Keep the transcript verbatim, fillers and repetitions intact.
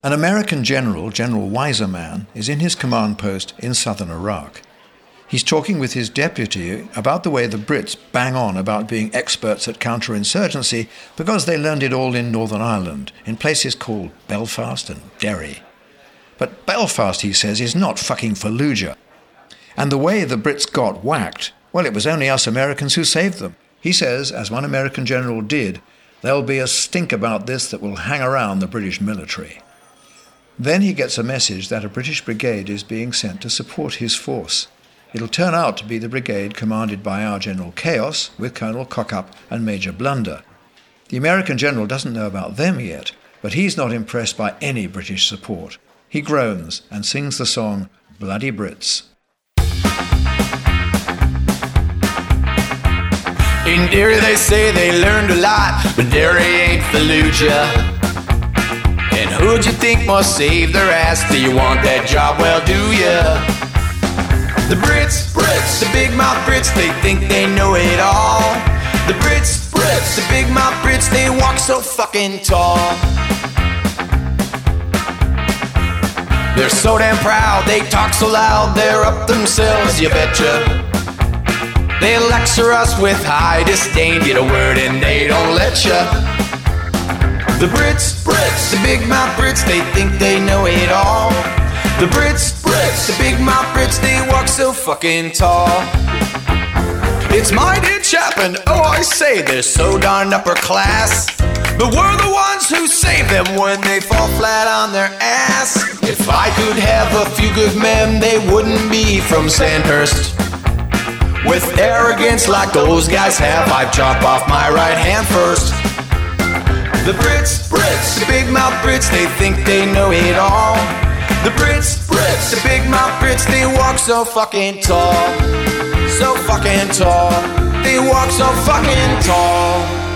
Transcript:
An American general, General Wiseman, is in his command post in southern Iraq. He's talking with his deputy about the way the Brits bang on about being experts at counterinsurgency because they learned it all in Northern Ireland, in places called Belfast and Derry. But Belfast, he says, is not fucking Fallujah. And the way the Brits got whacked, well, it was only us Americans who saved them. He says, as one American general did, there'll be a stink about this that will hang around the British military. Then he gets a message that a British brigade is being sent to support his force. It'll turn out to be the brigade commanded by our General Chaos with Colonel Cockup and Major Blunder. The American general doesn't know about them yet, but he's not impressed by any British support. He groans and sings the song Bloody Brits. In Derry they say they learned a lot, but Derry ain't Fallujah. And who'd you think must save their ass? Do you want that job? Well, do ya? The Brits, Brits, the big mouth Brits, they think they know it all. The Brits, Brits, the big mouth Brits, they walk so fucking tall. They're so damn proud, they talk so loud, they're up themselves, you betcha. They lecture us with high disdain, get a word and they don't let ya. The Brits, Brits, the big mouth Brits, they think they know it all. The Brits, Brits, the big mouth Brits, they walk so fucking tall. It's mighty chap and oh I say they're so darn upper class, but we're the ones who save them when they fall flat on their ass. If I could have a few good men, they wouldn't be from Sandhurst. With arrogance like those guys have, I'd chop off my right hand first. The Brits, Brits, the big mouth Brits, they think they know it all. The Brits, Brits, the big mouth Brits, they walk so fucking tall. So fucking tall. They walk so fucking tall.